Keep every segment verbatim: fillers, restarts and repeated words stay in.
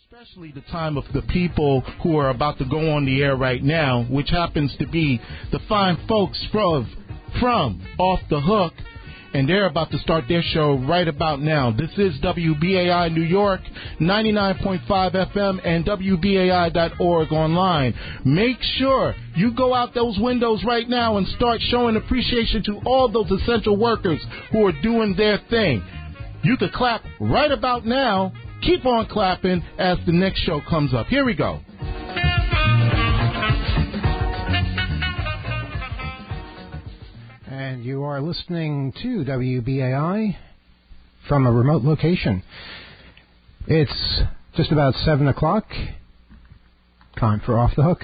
especially the time of the people who are about to go on the air right now, which happens to be the fine folks from, from Off the Hook, and they're about to start their show right about now. This is W B A I New York, ninety-nine point five F M, and W B A I dot org online. Make sure you go out those windows right now and start showing appreciation to all those essential workers who are doing their thing. You can clap right about now. Keep on clapping as the next show comes up. Here we go. And you are listening to W B A I from a remote location. It's just about seven o'clock. Time for Off the Hook.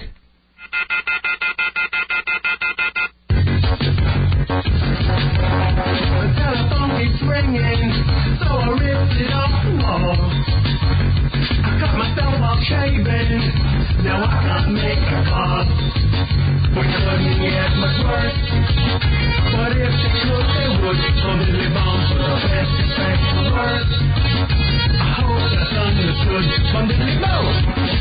The telephone keeps ringing, so I ripped it off the wall. I cut myself off shaving, now I can't make a call. We couldn't get much worse, but if they could, they would. Some diddly bombs for the best, expect the worst. I hope that's understood. Some diddly bombs.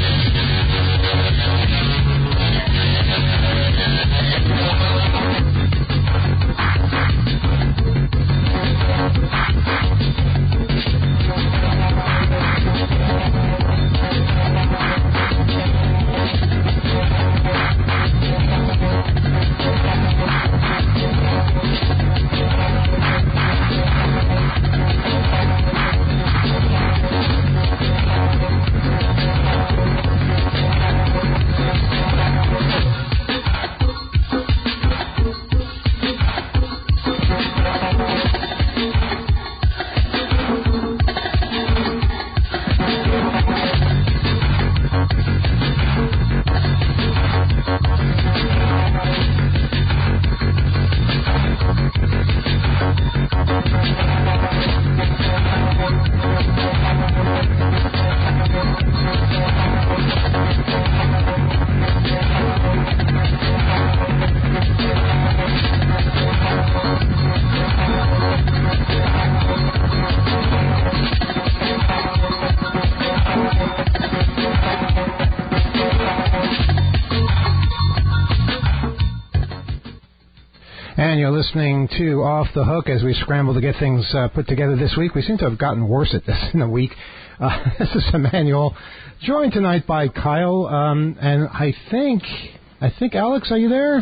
And you're listening to Off the Hook as we scramble to get things uh, put together this week. We seem to have gotten worse at this in a week. Uh, this is Emmanuel, joined tonight by Kyle, um, and I think, I think, Alex, are you there?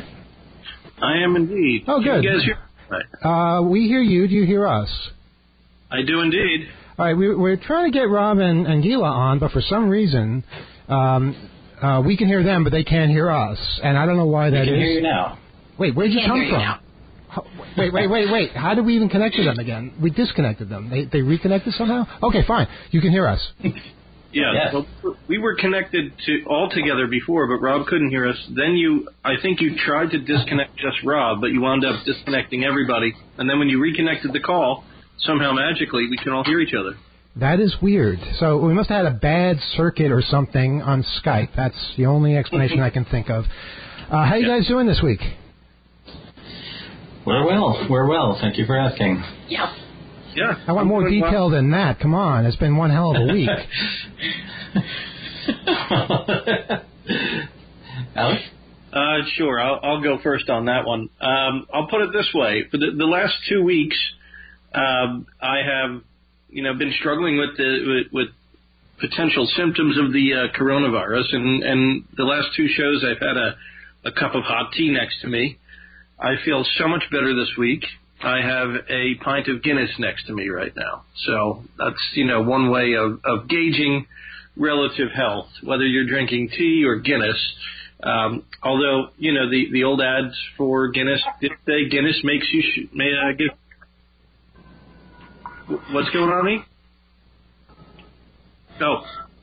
I am indeed. Oh, good. Can you guys hear me? Uh, we hear you. Do you hear us? I do indeed. All right, we, we're trying to get Rob and, and Gila on, but for some reason, um, uh, we can hear them, but they can't hear us, and I don't know why that is. We can hear you now. Wait, where'd you Can't come hear you from? now. Wait, wait, wait, wait. How did we even connect to them again? We disconnected them. They they reconnected somehow? Okay, fine. You can hear us. Yeah, Yes. well, we were connected to all together before, but Rob couldn't hear us. Then you, I think you tried to disconnect just Rob, but you wound up disconnecting everybody. And then when you reconnected the call, somehow magically we can all hear each other. That is weird. So we must have had a bad circuit or something on Skype. That's the only explanation I can think of. Uh, how you Yeah. guys doing this week? We're well. We're well. Thank you for asking. Yeah. I want more Doing well. detail than that. Come on. It's been one hell of a week. Alex? Uh, sure, I'll, I'll go first on that one. Um, I'll put it this way: for the, the last two weeks, um, I have, you know, been struggling with the with, with potential symptoms of the uh, coronavirus, and, and the last two shows I've had a, a cup of hot tea next to me. I feel so much better this week. I have a pint of Guinness next to me right now. So that's, you know, one way of, of gauging relative health, whether you're drinking tea or Guinness. Um, although, you know, the, the old ads for Guinness did say Guinness makes you sh- may uh, give. What's going on, me? Oh.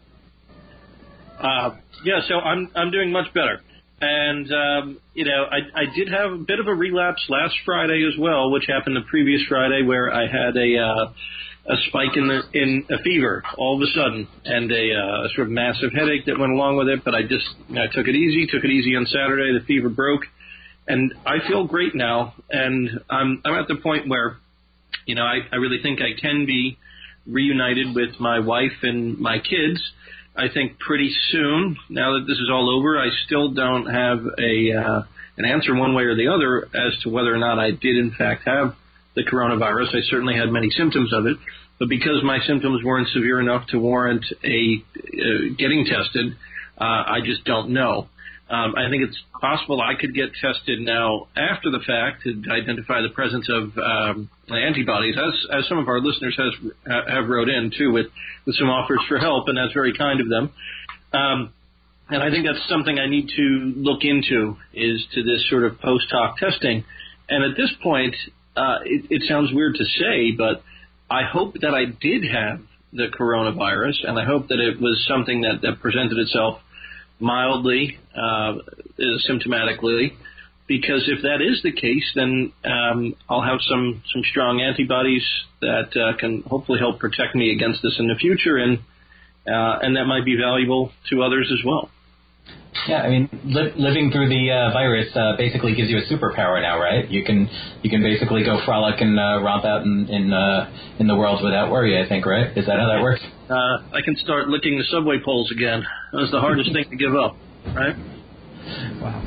Uh, yeah, so I'm I'm doing much better. And, um, you know, I, I did have a bit of a relapse last Friday as well, which happened the previous Friday, where I had a uh, a spike in the in a fever all of a sudden, and a uh, sort of massive headache that went along with it. But I just you know, I took it easy, took it easy on Saturday. The fever broke, and I feel great now. And I'm I'm at the point where, you know, I, I really think I can be reunited with my wife and my kids. I think pretty soon, now that this is all over, I still don't have a uh, an answer one way or the other as to whether or not I did in fact have the coronavirus. I certainly had many symptoms of it, but because my symptoms weren't severe enough to warrant a uh, getting tested, uh, I just don't know. Um, I think it's possible I could get tested now after the fact to identify the presence of um, antibodies, as as some of our listeners has have wrote in too with, with some offers for help, and that's very kind of them. Um, and I think that's something I need to look into, is to this sort of post hoc testing. And at this point, uh, it, it sounds weird to say, but I hope that I did have the coronavirus, and I hope that it was something that, that presented itself mildly, uh, symptomatically, because if that is the case, then um, I'll have some, some strong antibodies that uh, can hopefully help protect me against this in the future, and uh, and that might be valuable to others as well. Yeah, I mean, li- living through the uh, virus uh, basically gives you a superpower now, right? You can you can basically go frolic and uh, romp out in in, uh, in the world without worry, I think, right? Is that how that works? Uh, I can start licking the subway poles again. That was the hardest thing to give up, right? Wow.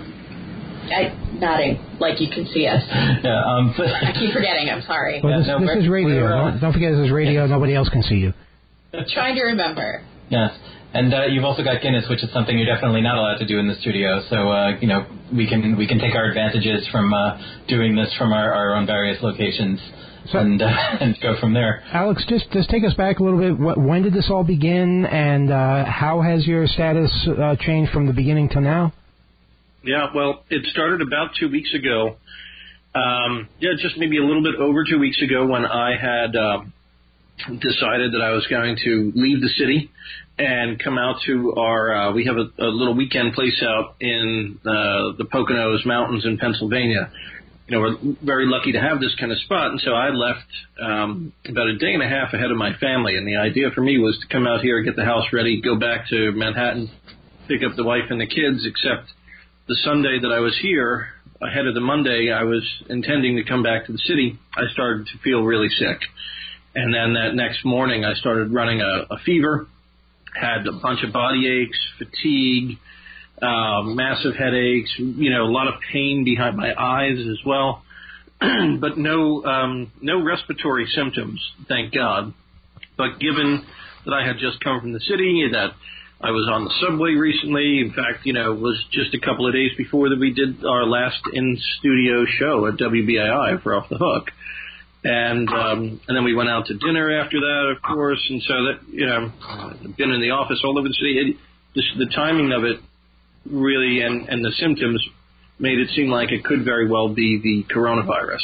I, nodding, like you can see us. Yeah, um, I keep forgetting, I'm sorry. Well, this, Yeah, no, this is radio. uh, Don't, don't forget this is radio. Yes. Nobody else can see you. Trying to remember. Yes. And uh, you've also got Guinness, which is something you're definitely not allowed to do in the studio. So, uh, you know, we can we can take our advantages from uh, doing this from our, our own various locations so, and uh, and go from there. Alex, just just take us back a little bit. What, when did this all begin, and uh, how has your status uh, changed from the beginning to now? Yeah, well, it started about two weeks ago. Um, yeah, just maybe a little bit over two weeks ago when I had uh, decided that I was going to leave the city and come out to our, uh, we have a, a little weekend place out in uh, the Poconos Mountains in Pennsylvania. You know, we're very lucky to have this kind of spot, and so I left um, about a day and a half ahead of my family, and the idea for me was to come out here, get the house ready, go back to Manhattan, pick up the wife and the kids, except the Sunday that I was here, ahead of the Monday, I was intending to come back to the city. I started to feel really sick. And then that next morning, I started running a, a fever, had a bunch of body aches, fatigue, uh, massive headaches, you know, a lot of pain behind my eyes as well, but no um, no respiratory symptoms, thank God. But given that I had just come from the city, that I was on the subway recently. In fact, you know, it was just a couple of days before that we did our last in-studio show at W B I I for Off the Hook. And um, and then we went out to dinner after that, of course. And so that, you know, I've been in the office all over the city. It, just the timing of it really, and, and the symptoms made it seem like it could very well be the coronavirus.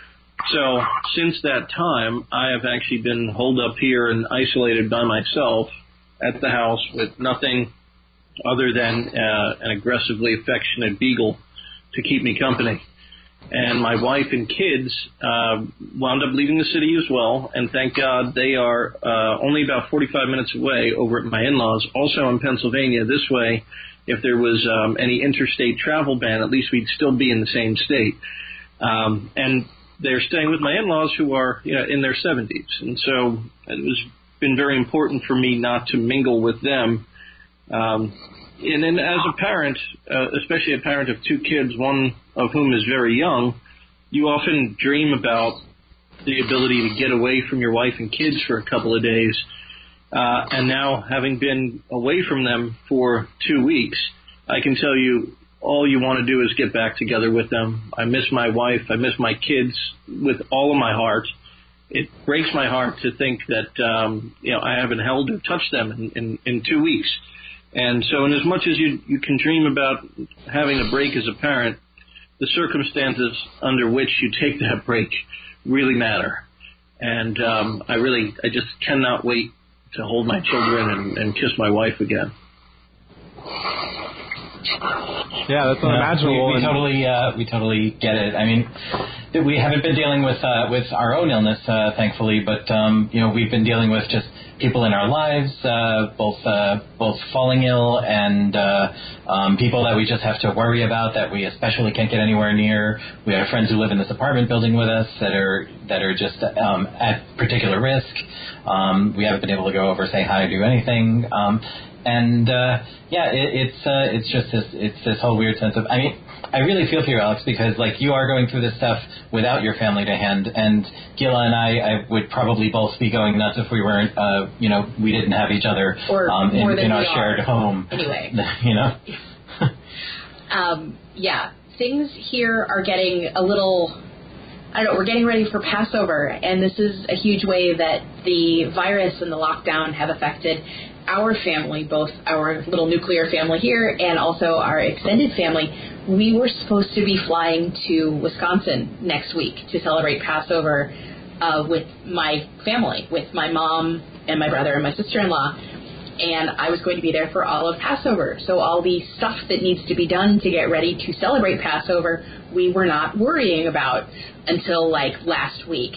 So since that time, I have actually been holed up here and isolated by myself at the house with nothing other than uh, an aggressively affectionate beagle to keep me company. And my wife and kids uh, wound up leaving the city as well, and thank God they are uh, only about forty-five minutes away over at my in-laws, also in Pennsylvania. This way, if there was um, any interstate travel ban, at least we'd still be in the same state. Um, and they're staying with my in-laws who are, you know, in their seventies. And so it was been very important for me not to mingle with them. Um, and then as a parent, uh, especially a parent of two kids, one of whom is very young, you often dream about the ability to get away from your wife and kids for a couple of days. Uh, and now, having been away from them for two weeks, I can tell you all you want to do is get back together with them. I miss my wife. I miss my kids with all of my heart. It breaks my heart to think that, um, you know, I haven't held or touched them in, in, in two weeks. And so in as much as you, you can dream about having a break as a parent, the circumstances under which you take that break really matter. And um, I really, I just cannot wait to hold my children and, and kiss my wife again. Yeah, that's unimaginable. We, we totally, uh, we totally get it. I mean, we haven't been dealing with uh, with our own illness, uh, thankfully, but um, you know, we've been dealing with just people in our lives, uh, both uh, both falling ill and uh, um, people that we just have to worry about that we especially can't get anywhere near. We have friends who live in this apartment building with us that are that are just um, at particular risk. Um, we haven't been able to go over, say hi, do anything. Um, and uh, yeah, it, it's uh, it's just this it's this whole weird sense of. I mean, I really feel for you, Alex, because like you are going through this stuff without your family to hand, and Gila and I, I would probably both be going nuts if we weren't, uh, you know, we didn't have each other or um, in, more than in our we shared are. home. Anyway, you know. um, yeah, things here are getting a little. I don't know, we're getting ready for Passover, and this is a huge way that the virus and the lockdown have affected our family, both our little nuclear family here and also our extended family. We were supposed to be flying to Wisconsin next week to celebrate Passover uh, with my family, with my mom and my brother and my sister-in-law, and I was going to be there for all of Passover. So all the stuff that needs to be done to get ready to celebrate Passover, we were not worrying about until like last week.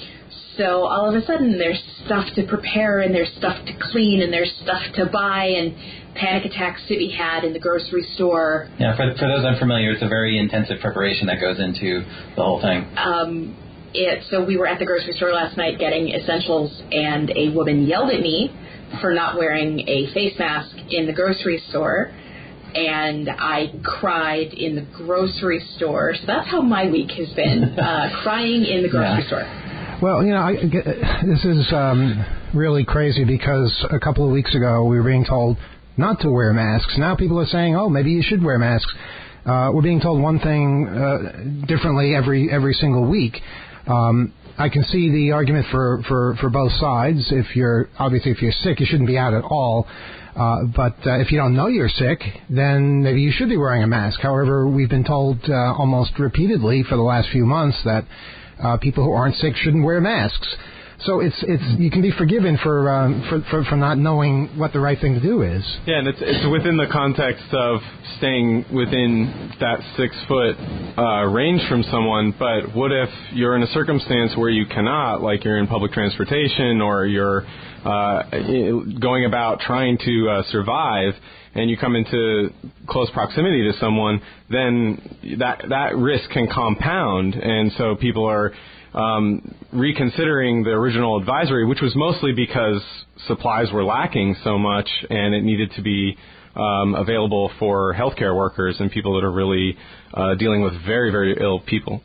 So all of a sudden there's stuff to prepare and there's stuff to clean and there's stuff to buy and panic attacks to be had in the grocery store. Yeah, for, for those unfamiliar, it's a very intensive preparation that goes into the whole thing. Um, it, so we were at the grocery store last night getting essentials, and a woman yelled at me for not wearing a face mask in the grocery store, and I cried in the grocery store. So that's how my week has been, uh, crying in the grocery yeah. store. Well, you know, I, this is um, really crazy because a couple of weeks ago we were being told not to wear masks. Now people are saying, oh, maybe you should wear masks. Uh, we're being told one thing uh, differently every every single week. Um, I can see the argument for, for, for both sides. If you're obviously if you're sick, you shouldn't be out at all. Uh, but uh, if you don't know you're sick, then maybe you should be wearing a mask. However, we've been told uh, almost repeatedly for the last few months that Uh, people who aren't sick shouldn't wear masks. So it's it's you can be forgiven for, um, for for for not knowing what the right thing to do is. Yeah, and it's it's within the context of staying within that six foot uh, range from someone. But what if you're in a circumstance where you cannot, like you're in public transportation or you're uh, going about trying to uh, survive, and you come into close proximity to someone, then that that risk can compound, and so people are um, reconsidering the original advisory, which was mostly because supplies were lacking so much, and it needed to be um, available for healthcare workers and people that are really uh, dealing with very, very ill people.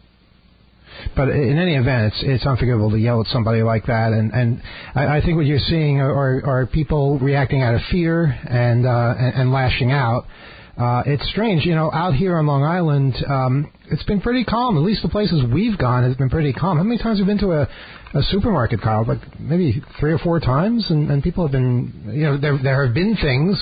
But in any event, it's it's unforgivable to yell at somebody like that, and and I, I think what you're seeing are, are people reacting out of fear and uh, and, and lashing out. Uh, it's strange, you know, out here on Long Island, um, it's been pretty calm. At least the places we've gone has been pretty calm. How many times have you been to a, a supermarket, Kyle? Like maybe three or four times, and, and people have been, you know, there there have been things.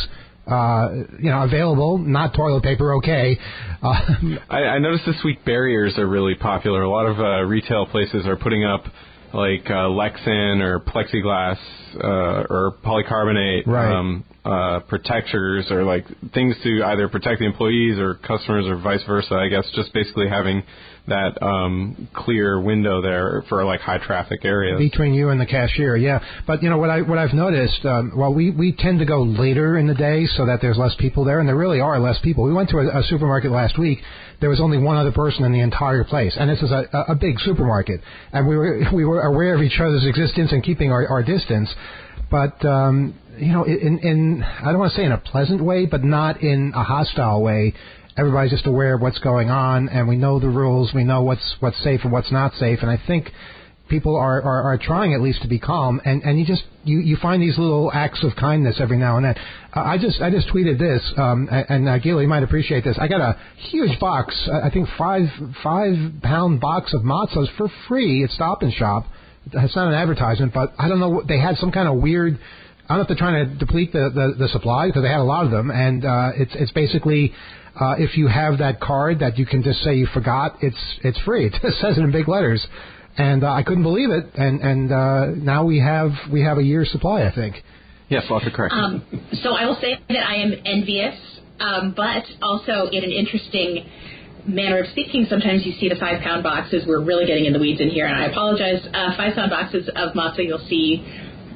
Uh, you know, available, not toilet paper, okay. Uh, I, I noticed this week barriers are really popular. A lot of uh, retail places are putting up like uh, Lexan or plexiglass uh, or polycarbonate right. um, uh, protectors or like things to either protect the employees or customers or vice versa. I guess just basically having that um, clear window there for like high traffic areas between you and the cashier. Yeah, but you know what I what I've noticed. Um, well, we we tend to go later in the day so that there's less people there, and there really are less people. We went to a, a supermarket last week. There was only one other person in the entire place, and this is a, a big supermarket, and we were we were aware of each other's existence and keeping our, our distance. But um, you know, in in I don't want to say in a pleasant way, but not in a hostile way. Everybody's just aware of what's going on, and we know the rules. We know what's what's safe and what's not safe. And I think people are, are, are trying at least to be calm. And, and you just you, you find these little acts of kindness every now and then. Uh, I just I just tweeted this, um, and uh, Gila, you might appreciate this. I got a huge box, I think five five pound box of matzahs for free at Stop and Shop. It's not an advertisement, but I don't know. They had some kind of weird. I don't know if they're trying to deplete the, the, the supply because they had a lot of them, and uh, it's it's basically. Uh, if you have that card that you can just say you forgot, it's it's free. It just says it in big letters, and uh, I couldn't believe it. And and uh, now we have we have a year's supply, I think. Yes, lots of corrections. Um, so I will say that I am envious, um, but also in an interesting manner of speaking. Sometimes you see the five pound boxes. We're really getting in the weeds in here, and I apologize. Uh, five pound boxes of matzah you'll see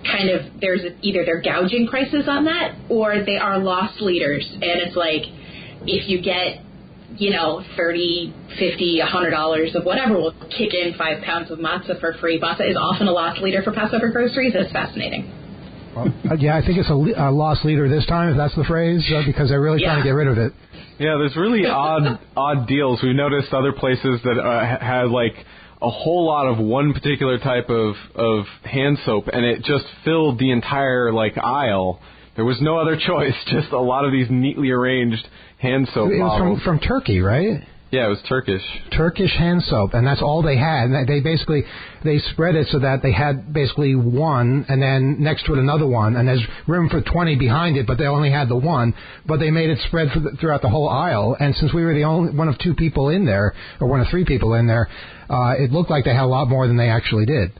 kind of, there's either they're gouging prices on that or they are loss leaders. And it's like, if you get, you know, thirty, fifty, a hundred dollars of whatever will kick in five pounds of matzah for free. Matzah is often a loss leader for Passover groceries. It's fascinating. Well, uh, yeah, I think it's a, a loss leader this time, if that's the phrase, uh, because they're really yeah. trying to get rid of it. Yeah, there's really odd odd deals. We noticed other places that uh, had like a whole lot of one particular type of, of hand soap, and it just filled the entire like aisle. There was no other choice, just a lot of these neatly arranged hand soap It was bottles. from, from Turkey, right? Yeah, it was Turkish. Turkish hand soap, and that's all they had. And they basically, they spread it so that they had basically one, and then next to it another one, and there's room for twenty behind it, but they only had the one. But they made it spread for the, throughout the whole aisle, and since we were the only one of two people in there, or one of three people in there, uh, it looked like they had a lot more than they actually did.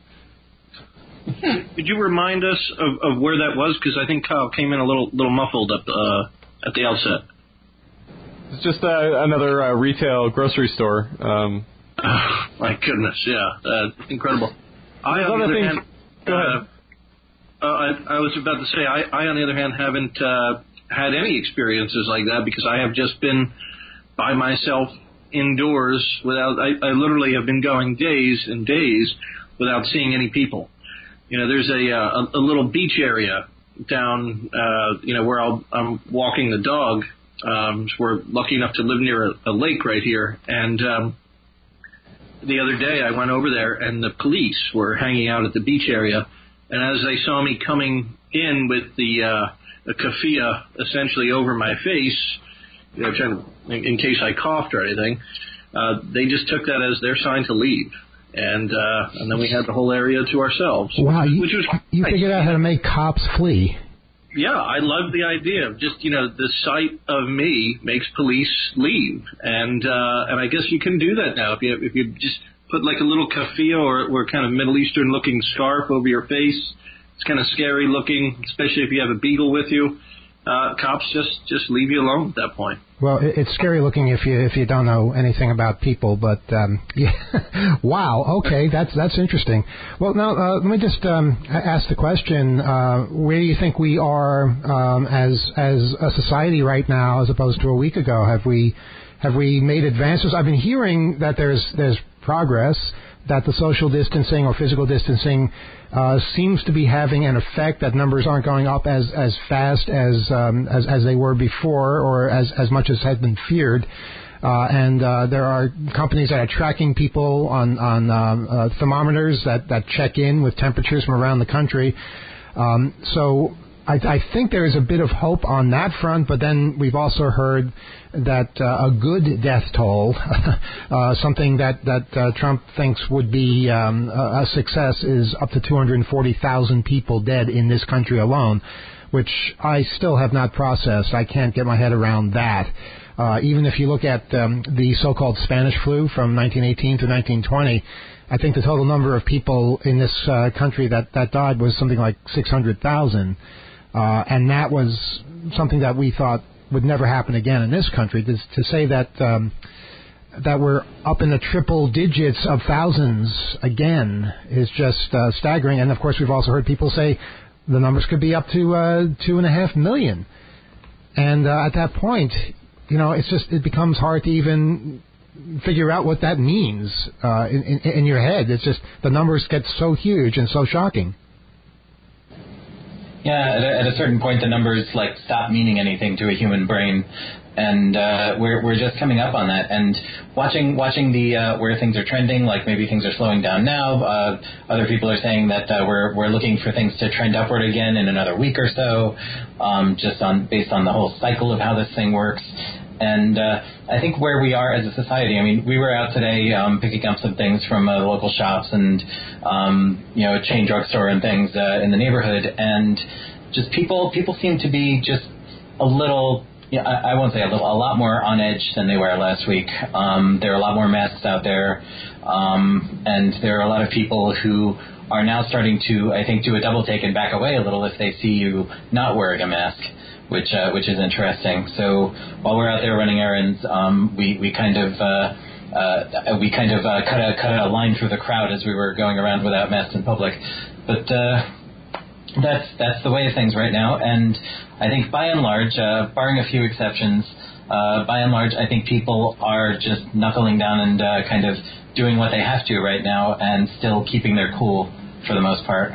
Could you remind us of, of where that was? Because I think Kyle came in a little little muffled up uh, at the outset. It's just uh, another uh, retail grocery store. Um, oh, my goodness, yeah, uh, incredible. I, on the other things, hand, go ahead. Uh, uh, I, I was about to say, I, I on the other hand, haven't uh, had any experiences like that because I have just been by myself indoors without. I, I literally have been going days and days without seeing any people. You know, there's a a, a little beach area down, uh, you know, where I'll, I'm walking the dog. Um, we're lucky enough to live near a, a lake right here, and um, the other day I went over there, and the police were hanging out at the beach area, and as they saw me coming in with the uh, a keffiyeh essentially over my face, you know, trying to, in, in case I coughed or anything, uh, they just took that as their sign to leave. And uh, and then we had the whole area to ourselves. Wow, which, you, which was you nice. figured out how to make cops flee. Yeah, I love the idea of just, you know, the sight of me makes police leave. And uh, and I guess you can do that now. If you if you just put like a little keffiyeh or, or kind of Middle Eastern looking scarf over your face, it's kind of scary looking, especially if you have a beagle with you. Uh, cops just, just leave you alone at that point. Well, it's scary looking if you if you don't know anything about people, but um, yeah, wow, okay, that's that's interesting. Well, now uh, let me just um, ask the question: uh, where do you think we are um, as as a society right now, as opposed to a week ago? Have we have we made advances? I've been hearing that there's there's progress, that the social distancing or physical distancing uh, seems to be having an effect, that numbers aren't going up as, as fast as, um, as as they were before, or as, as much as had been feared. Uh, and uh, there are companies that are tracking people on, on um, uh, thermometers that, that check in with temperatures from around the country. Um, so I, I think there is a bit of hope on that front, but then we've also heard that uh, a good death toll, uh, something that, that uh, Trump thinks would be um, a, a success, is up to two hundred forty thousand people dead in this country alone, which I still have not processed. I can't get my head around that. Uh, even if you look at um, the so-called Spanish flu from nineteen eighteen to nineteen twenty, I think the total number of people in this uh, country that, that died was something like six hundred thousand. Uh, and that was something that we thought would never happen again in this country. To, to say that um, that we're up in the triple digits of thousands again is just uh, staggering. And, of course, we've also heard people say the numbers could be up to uh, two and a half million. And uh, at that point, you know, it's just it becomes hard to even figure out what that means uh, in, in, in your head. It's just the numbers get so huge and so shocking. Yeah, at a, at a certain point, the numbers like stop meaning anything to a human brain, and uh, we're we're just coming up on that. And watching watching the uh, where things are trending, like maybe things are slowing down now. Uh, other people are saying that uh, we're we're looking for things to trend upward again in another week or so, um, just on based on the whole cycle of how this thing works. And uh, I think where we are as a society, I mean, we were out today um, picking up some things from uh, the local shops and, um, you know, a chain drugstore and things uh, in the neighborhood. And just people people seem to be just a little, you know, I, I won't say a little, a lot more on edge than they were last week. Um, there are a lot more masks out there. Um, and there are a lot of people who are now starting to, I think, do a double take and back away a little if they see you not wearing a mask. Which uh, which is interesting. So while we're out there running errands, um, we we kind of uh, uh, we kind of uh, cut a cut a line through the crowd as we were going around without masks in public. But uh, that's that's the way of things right now. And I think by and large, uh, barring a few exceptions, uh, by and large, I think people are just knuckling down and uh, kind of doing what they have to right now and still keeping their cool for the most part.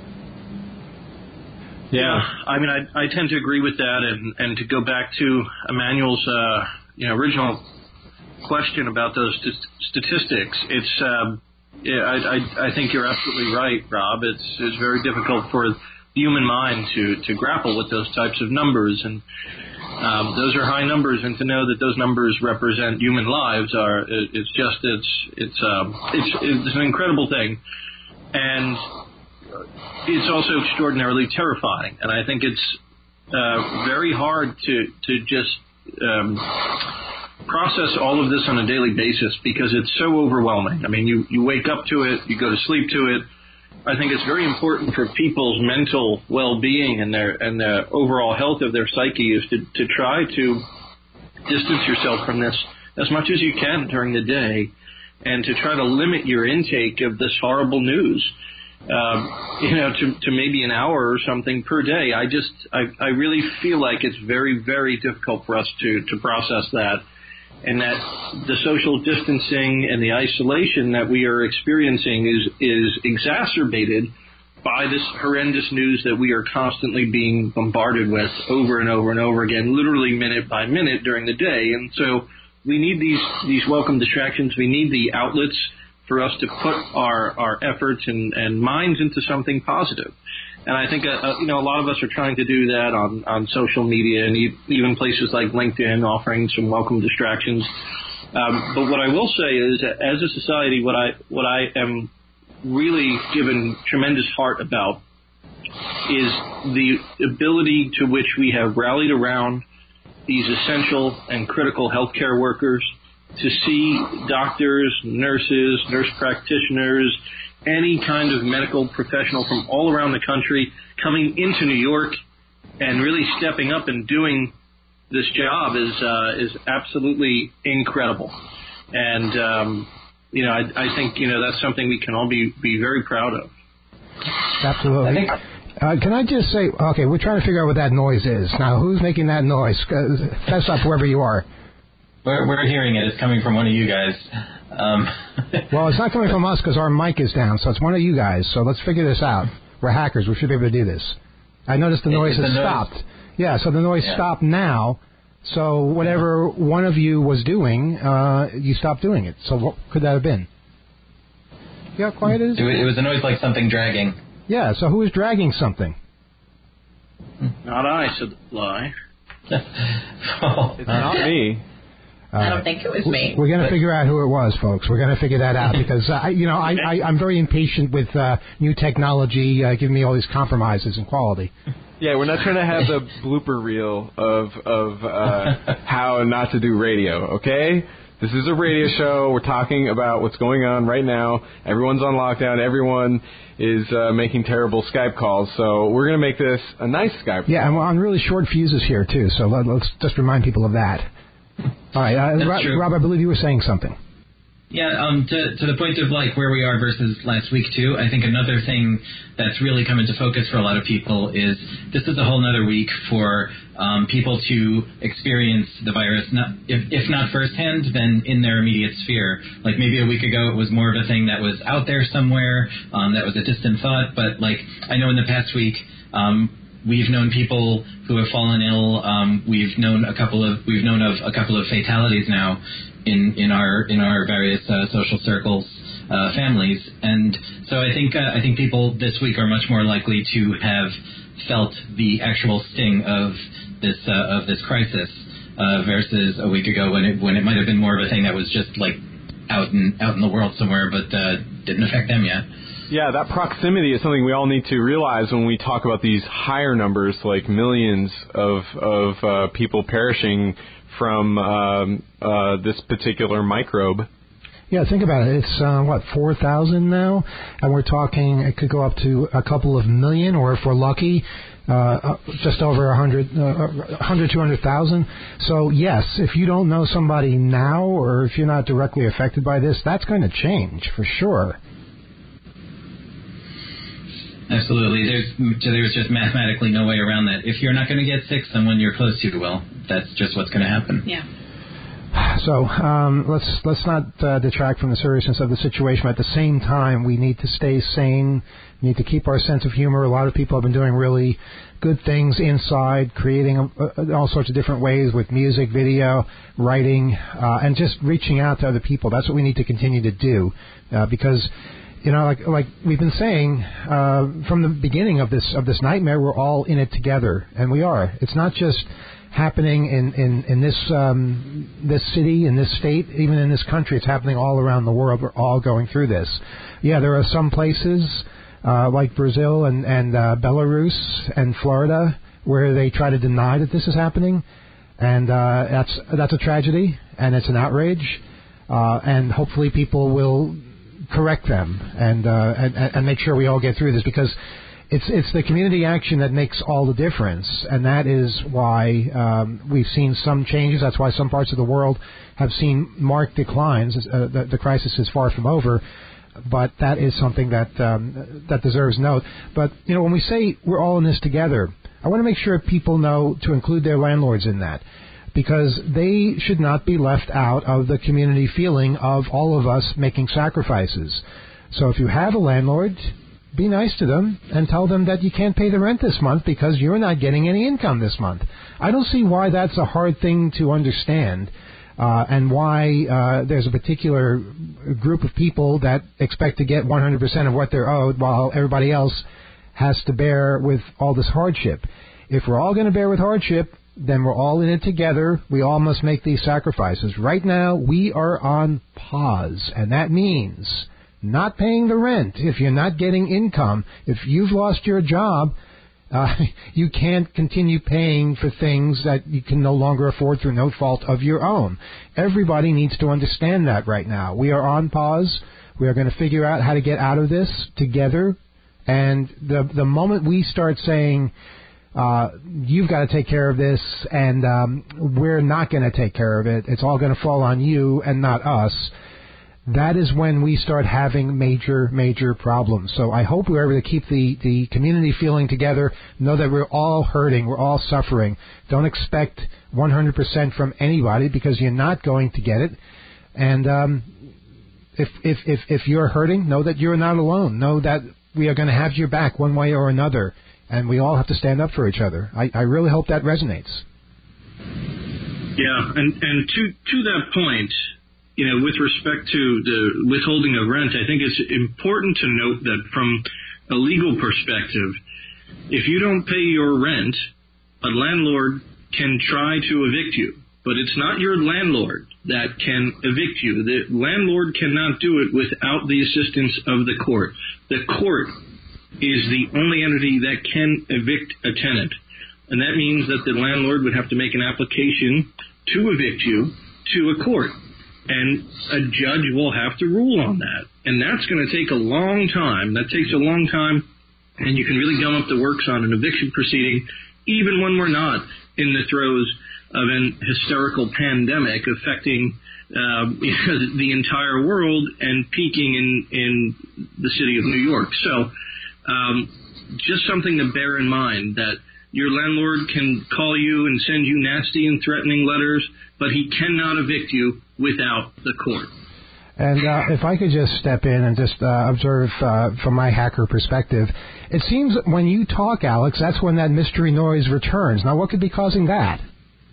Yeah, I mean, I, I tend to agree with that, and, and to go back to Emmanuel's uh, you know, original question about those st- statistics, it's um, yeah, I, I, I think you're absolutely right, Rob. It's it's very difficult for the human mind to, to grapple with those types of numbers, and um, those are high numbers, and to know that those numbers represent human lives are it's just it's it's um, it's it's an incredible thing, and it's also extraordinarily terrifying. And I think it's uh, very hard to to just um, process all of this on a daily basis because it's so overwhelming. I mean, you, you wake up to it, you go to sleep to it. I think it's very important for people's mental well-being and their and the overall health of their psyche is to, to try to distance yourself from this as much as you can during the day, and to try to limit your intake of this horrible news. Um, you know, to, to maybe an hour or something per day. I just, I, I really feel like it's very, very difficult for us to, to process that, and that the social distancing and the isolation that we are experiencing is, is exacerbated by this horrendous news that we are constantly being bombarded with over and over and over again, literally minute by minute during the day. And so we need these, these welcome distractions. We need the outlets for us to put our, our efforts and, and minds into something positive. And I think, uh, you know, a lot of us are trying to do that on, on social media and even places like LinkedIn offering some welcome distractions. Um, but what I will say is, as a society, what I what I am really given tremendous heart about is the ability to which we have rallied around these essential and critical healthcare workers, to see doctors, nurses, nurse practitioners, any kind of medical professional from all around the country coming into New York and really stepping up and doing this job is uh, is absolutely incredible. And, um, you know, I, I think, you know, that's something we can all be, be very proud of. Absolutely. I think, uh, can I just say, okay, we're trying to figure out what that noise is. Now, who's making that noise? Fess up whoever you are. We're, we're hearing it. It's coming from one of you guys. Um. Well, it's not coming from us because our mic is down, so it's one of you guys. So let's figure this out. We're hackers. We should be able to do this. I noticed the noise has stopped. Yeah, so the noise yeah. stopped now. So whatever one of you was doing, uh, you stopped doing it. So what could that have been? See how quiet it is? It was a noise like something dragging. Yeah, so who is dragging something? Not I, said the lie. oh, it's not me. Uh, I don't think it was me. We're going to figure out who it was, folks. We're going to figure that out because, uh, you know, I, I, I'm very impatient with uh, new technology uh, giving me all these compromises in quality. Yeah, we're not trying to have the blooper reel of of uh, how not to do radio, okay? This is a radio show. We're talking about what's going on right now. Everyone's on lockdown. Everyone is uh, making terrible Skype calls. So we're going to make this a nice Skype call. Yeah, and we're on really short fuses here, too. So let, let's just remind people of that. All right, uh, Rob, Rob, I believe you were saying something. Yeah, um, to, to the point of like where we are versus last week too, I think another thing that's really come into focus for a lot of people is this is a whole nother week for um, people to experience the virus, not, if, if not firsthand, then in their immediate sphere. Like maybe a week ago it was more of a thing that was out there somewhere, um, that was a distant thought, but like I know in the past week, um, we've known people who have fallen ill. Um, we've known a couple of we've known of a couple of fatalities now in, in our in our various uh, social circles, uh, families, and so I think uh, I think people this week are much more likely to have felt the actual sting of this uh, of this crisis uh, versus a week ago when it when it might have been more of a thing that was just like out in out in the world somewhere, but uh, didn't affect them yet. Yeah, that proximity is something we all need to realize when we talk about these higher numbers, like millions of of uh, people perishing from um, uh, this particular microbe. Yeah, think about it. It's, uh, what, four thousand now? And we're talking it could go up to a couple of million, or if we're lucky, uh, just over one hundred, uh, one hundred, two hundred thousand. So, yes, if you don't know somebody now, or if you're not directly affected by this, that's going to change for sure. I Absolutely. There's there's just mathematically no way around that. If you're not going to get sick, someone you're close to will. That's just what's going to happen. Yeah. So um, let's let's not uh, detract from the seriousness of the situation. But at the same time, we need to stay sane. We need to keep our sense of humor. A lot of people have been doing really good things inside, creating uh, all sorts of different ways with music, video, writing, uh, and just reaching out to other people. That's what we need to continue to do, uh, because, you know, like like we've been saying uh, from the beginning of this of this nightmare, we're all in it together, and we are. It's not just happening in, in, in this um, this city, in this state, even in this country. It's happening all around the world. We're all going through this. Yeah, there are some places uh, like Brazil and, and uh, Belarus and Florida where they try to deny that this is happening, and uh, that's that's a tragedy, and it's an outrage, uh, and hopefully people will correct them and, uh, and and make sure we all get through this, because It's it's the community action that makes all the difference, and that is why um, we've seen some changes. That's why some parts of the world have seen marked declines. Uh, the, the crisis is far from over, but that is something that um, that deserves note. But, you know, when we say we're all in this together, I want to make sure people know to include their landlords in that, because they should not be left out of the community feeling of all of us making sacrifices. So if you have a landlord, be nice to them and tell them that you can't pay the rent this month because you're not getting any income this month. I don't see why that's a hard thing to understand, uh, and why uh, there's a particular group of people that expect to get one hundred percent of what they're owed while everybody else has to bear with all this hardship. If we're all going to bear with hardship, then we're all in it together. We all must make these sacrifices. Right now, we are on pause, and that means not paying the rent. If you're not getting income, if you've lost your job, uh, you can't continue paying for things that you can no longer afford through no fault of your own. Everybody needs to understand that right now. We are on pause. We are going to figure out how to get out of this together. And the the moment we start saying, uh, you've got to take care of this, and um, we're not going to take care of it, it's all going to fall on you and not us, that is when we start having major, major problems. So I hope we're able to keep the, the community feeling together, know that we're all hurting, we're all suffering. Don't expect one hundred percent from anybody, because you're not going to get it. And um, if, if, if, if you're hurting, know that you're not alone. Know that we are going to have your back one way or another, and we all have to stand up for each other. I, I really hope that resonates. Yeah, and, and to, to that point, you know, with respect to the withholding of rent, I think it's important to note that from a legal perspective, if you don't pay your rent, a landlord can try to evict you, but it's not your landlord that can evict you. The landlord cannot do it without the assistance of the court. The court is the only entity that can evict a tenant, and that means that the landlord would have to make an application to evict you to a court. And a judge will have to rule on that. And that's going to take a long time. That takes a long time, and you can really gum up the works on an eviction proceeding, even when we're not in the throes of an hysterical pandemic affecting uh, the entire world and peaking in, in the city of New York. So um, just something to bear in mind, that your landlord can call you and send you nasty and threatening letters, but he cannot evict you without the court. And uh, if I could just step in and just uh, observe uh, from my hacker perspective, it seems when you talk, Alex, that's when that mystery noise returns. Now, what could be causing that?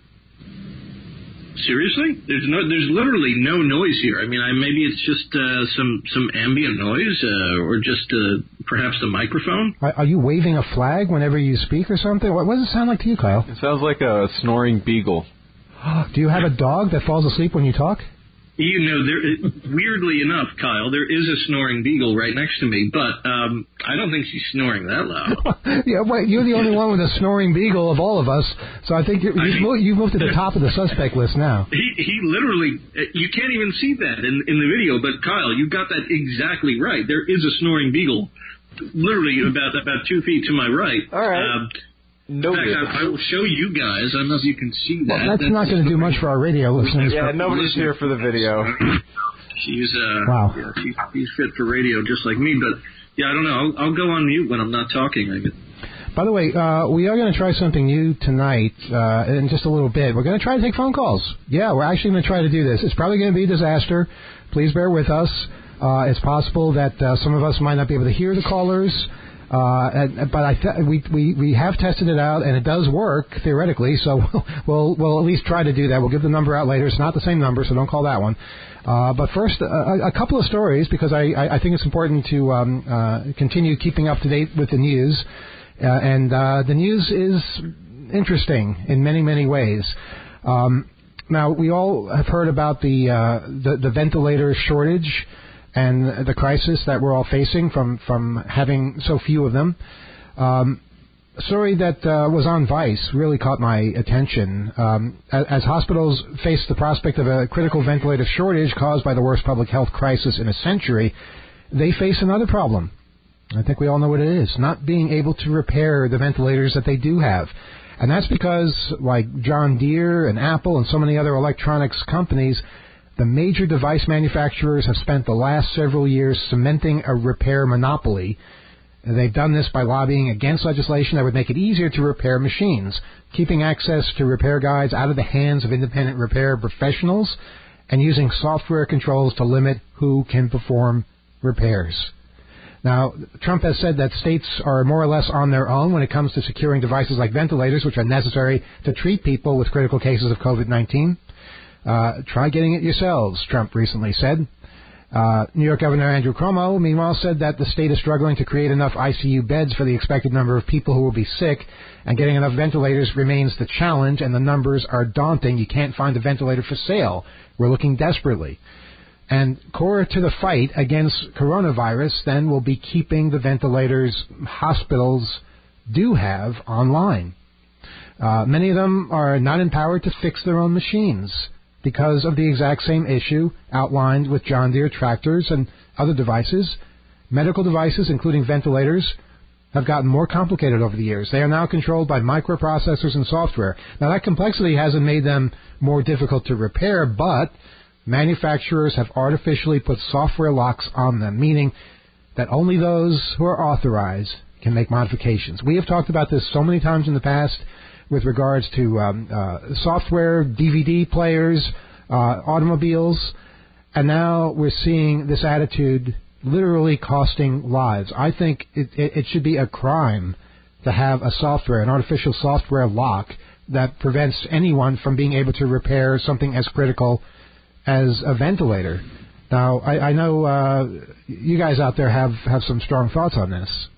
Seriously? There's no, there's literally no noise here. I mean, I, maybe it's just uh, some some ambient noise, uh, or just uh, perhaps the microphone. Are, are you waving a flag whenever you speak or something? What, what does it sound like to you, Kyle? It sounds like a snoring beagle. Do you have a dog that falls asleep when you talk? You know, there, weirdly enough, Kyle, there is a snoring beagle right next to me, but um, I don't think she's snoring that loud. Yeah, wait, you're the only one with a snoring beagle of all of us, so I think you're, you've, moved, you've moved to the top of the suspect list now. He, he literally, you can't even see that in, in the video, but Kyle, you got that exactly right. There is a snoring beagle, literally about about two feet to my right. All right. Um, No, in fact, I, I will show you guys. I don't know if you can see that. Well, that's, that's not going to do much for our radio listeners. Yeah, nobody's here for the video. She's uh, wow. Yeah, she's, she's fit for radio just like me. But Yeah, I don't know. I'll, I'll go on mute when I'm not talking. I guess. By the way, uh, we are going to try something new tonight uh, in just a little bit. We're going to try to take phone calls. Yeah, we're actually going to try to do this. It's probably going to be a disaster. Please bear with us. Uh, it's possible that uh, some of us might not be able to hear the callers, uh, and, but I th- we, we we have tested it out, and it does work theoretically. So we'll we'll at least try to do that. We'll give the number out later. It's not the same number, so don't call that one. Uh, but first, a, a couple of stories, because I, I, I think it's important to um, uh, continue keeping up to date with the news. Uh, and uh, the news is interesting in many, many ways. Um, now, we all have heard about the, uh, the the ventilator shortage and the crisis that we're all facing from, from having so few of them. Um, a story that uh, was on Vice really caught my attention. Um, as, as hospitals face the prospect of a critical ventilator shortage caused by the worst public health crisis in a century, they face another problem. I think we all know what it is, not being able to repair the ventilators that they do have. And that's because, like John Deere and Apple and so many other electronics companies, the major device manufacturers have spent the last several years cementing a repair monopoly. And they've done this by lobbying against legislation that would make it easier to repair machines, keeping access to repair guides out of the hands of independent repair professionals, and using software controls to limit who can perform repairs. Now, Trump has said that states are more or less on their own when it comes to securing devices like ventilators, which are necessary to treat people with critical cases of COVID nineteen. Uh, try getting it yourselves, Trump recently said. Uh, New York Governor Andrew Cuomo, meanwhile, said that the state is struggling to create enough I C U beds for the expected number of people who will be sick, and getting enough ventilators remains the challenge, and the numbers are daunting. You can't find a ventilator for sale. We're looking desperately. And core to the fight against coronavirus then will be keeping the ventilators hospitals do have online. Uh, many of them are not empowered to fix their own machines because of the exact same issue outlined with John Deere tractors and other devices. Medical devices, including ventilators, have gotten more complicated over the years. They are now controlled by microprocessors and software. Now, that complexity hasn't made them more difficult to repair, but manufacturers have artificially put software locks on them, meaning that only those who are authorized can make modifications. We have talked about this so many times in the past with regards to um, uh, software, D V D players, uh, automobiles, and now we're seeing this attitude literally costing lives. I think it, it, it should be a crime to have a software, an artificial software lock that prevents anyone from being able to repair something as critical as a ventilator. Now, I, I know uh, you guys out there have, have some strong thoughts on this.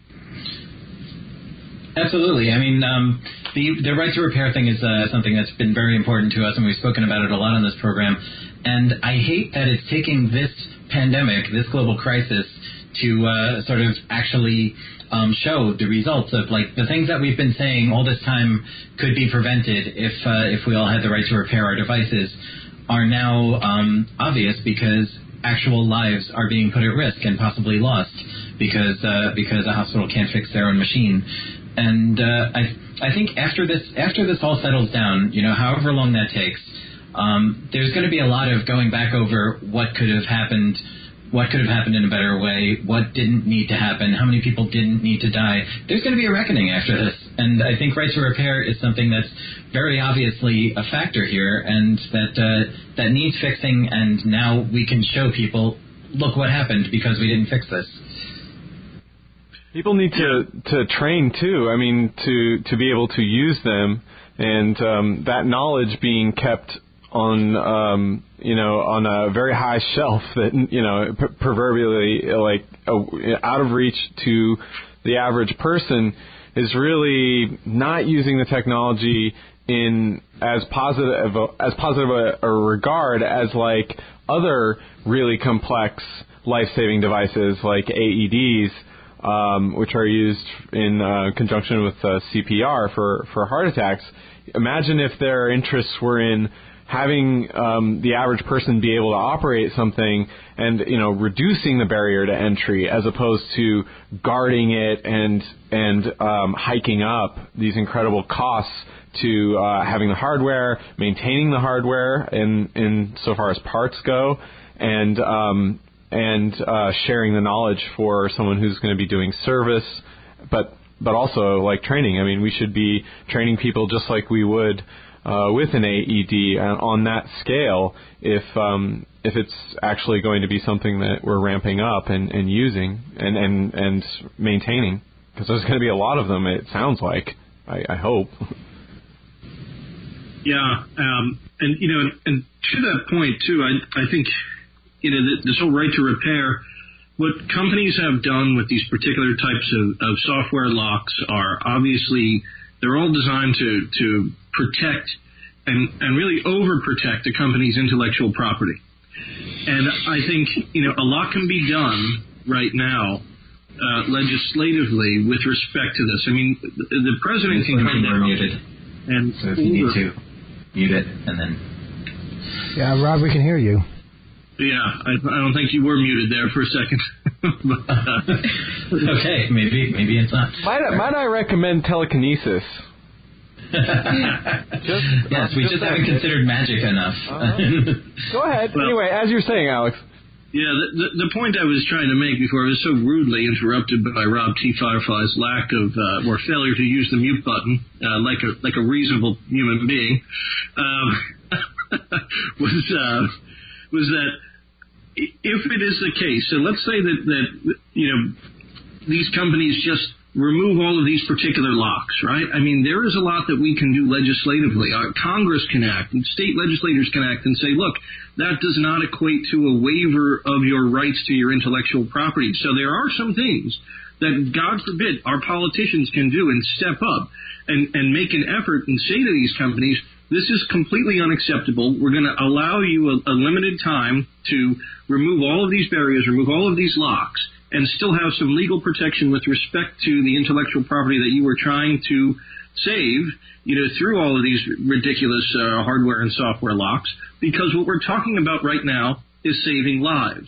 Absolutely. I mean, um, the the right to repair thing is uh, something that's been very important to us, and we've spoken about it a lot on this program. And I hate that it's taking this pandemic, this global crisis, to uh, sort of actually um, show the results of, like, the things that we've been saying all this time could be prevented if uh, if we all had the right to repair our devices, are now um, obvious because actual lives are being put at risk and possibly lost because uh, because a hospital can't fix their own machine. And uh, I I think after this after this all settles down, you know, however long that takes, um, there's going to be a lot of going back over what could have happened, what could have happened in a better way, what didn't need to happen, how many people didn't need to die. There's going to be a reckoning after this, and I think right to repair is something that's very obviously a factor here, and that uh, that needs fixing. And now we can show people, look what happened because we didn't fix this. People need to, to train, too, I mean, to, to be able to use them, and um, that knowledge being kept on, um, you know, on a very high shelf that, you know, p- proverbially, like, uh, out of reach to the average person is really not using the technology in as positive a, as positive a, a regard as, like, other really complex life-saving devices like A E Ds, Um, which are used in uh, conjunction with uh, C P R for, for heart attacks. Imagine if their interests were in having um, the average person be able to operate something and, you know, reducing the barrier to entry as opposed to guarding it and and um, hiking up these incredible costs to uh, having the hardware, maintaining the hardware in, in so far as parts go, and um, and uh, sharing the knowledge for someone who's going to be doing service, but but also like training. I mean, we should be training people just like we would uh, with an A E D on that scale if um, if it's actually going to be something that we're ramping up and, and using and, and, and maintaining, because there's going to be a lot of them, it sounds like, I, I hope. Yeah, um, and, you know, and, and to that point, too, I, I think, you know, this whole right to repair, what companies have done with these particular types of, of software locks are obviously, they're all designed to, to protect and, and really overprotect a company's intellectual property. And I think, you know, a lot can be done right now uh, legislatively with respect to this. I mean, the, the president can come down muted. And so if you need to mute it and then. Yeah, Rob, we can hear you. Yeah, I, I don't think you were muted there for a second. but, uh, okay, maybe maybe it's not. Might I, might I recommend telekinesis? just, yes, we just, just haven't considered magic enough. Uh, go ahead. Well, anyway, as you're saying, Alex. Yeah, the, the, the point I was trying to make before I was so rudely interrupted by Rob T. Firefly's lack of uh, or failure to use the mute button uh, like a like a reasonable human being um, was uh, was that if it is the case, so let's say that that you know these companies just remove all of these particular locks, right? I mean, there is a lot that we can do legislatively. Our Congress can act, and state legislators can act and say, look, that does not equate to a waiver of your rights to your intellectual property. So there are some things that, God forbid, our politicians can do and step up and, and make an effort and say to these companies, this is completely unacceptable. We're going to allow you a, a limited time to remove all of these barriers, remove all of these locks, and still have some legal protection with respect to the intellectual property that you were trying to save, you know, through all of these ridiculous uh, hardware and software locks, because what we're talking about right now is saving lives.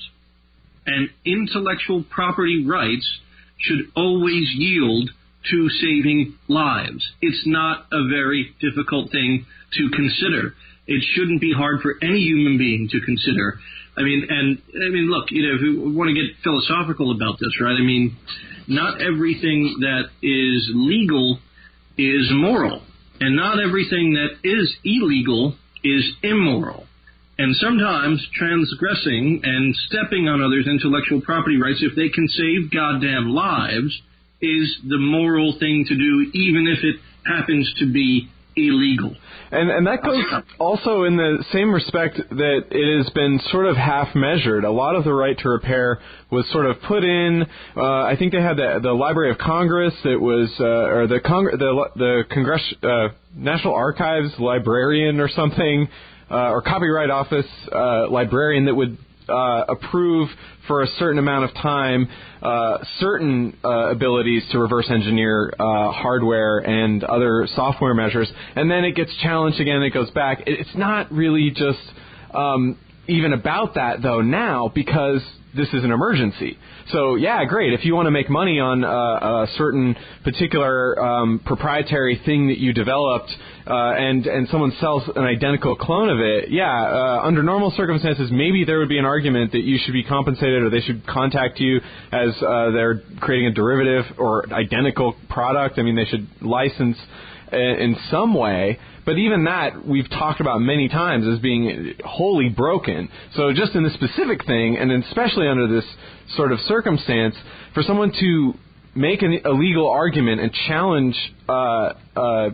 And intellectual property rights should always yield to saving lives. It's not a very difficult thing to consider. It shouldn't be hard for any human being to consider. I mean, and I mean, look, you know, if we want to get philosophical about this, right? I mean, not everything that is legal is moral, and not everything that is illegal is immoral. And sometimes transgressing and stepping on others' intellectual property rights, if they can save goddamn lives, is the moral thing to do, even if it happens to be illegal. And and that goes also in the same respect that it has been sort of half measured. A lot of the right to repair was sort of put in. Uh, I think they had the the Library of Congress that was, uh, or the Cong- the the Congress uh, National Archives librarian or something, uh, or Copyright Office uh, librarian that would uh, approve for a certain amount of time uh, certain uh, abilities to reverse engineer uh, hardware and other software measures, and then it gets challenged again and it goes back. It's not really just um, even about that, though, now, because this is an emergency. So, yeah, great. If you want to make money on uh, a certain particular um, proprietary thing that you developed uh, and, and someone sells an identical clone of it, yeah, uh, under normal circumstances, maybe there would be an argument that you should be compensated or they should contact you as uh, they're creating a derivative or identical product. I mean, they should license in some way. But even that, we've talked about many times as being wholly broken. So just in this specific thing, and especially under this sort of circumstance, for someone to make an, a legal argument and challenge uh, uh,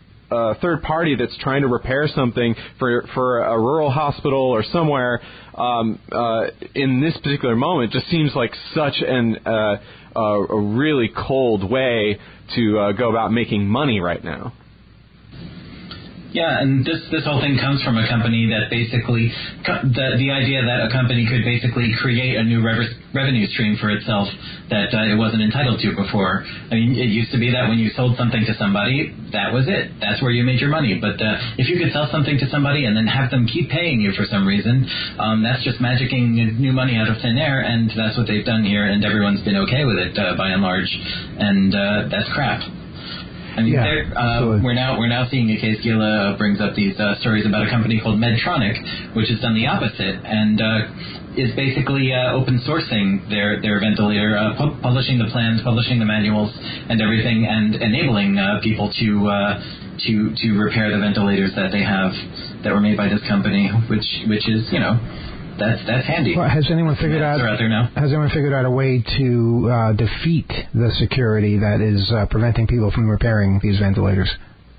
a third party that's trying to repair something for for a rural hospital or somewhere um, uh, in this particular moment just seems like such an uh, a, a really cold way to uh, go about making money right now. Yeah, and this this whole thing comes from a company that basically, the the idea that a company could basically create a new rev- revenue stream for itself that uh, it wasn't entitled to before. I mean, it used to be that when you sold something to somebody, that was it. That's where you made your money. But uh, if you could sell something to somebody and then have them keep paying you for some reason, um, that's just magicking new money out of thin air, and that's what they've done here, and everyone's been okay with it uh, by and large, and uh, that's crap. I mean, Yeah, there, uh, we're now we're now seeing a case. Gila brings up these uh, stories about a company called Medtronic, which has done the opposite and uh, is basically uh, open sourcing their their ventilator, uh, pu- publishing the plans, publishing the manuals, and everything, and enabling uh, people to uh, to to repair the ventilators that they have that were made by this company, which which is you know. That's that's handy. Well, has anyone figured out, out there now. Has anyone figured out a way to uh, defeat the security that is uh, preventing people from repairing these ventilators?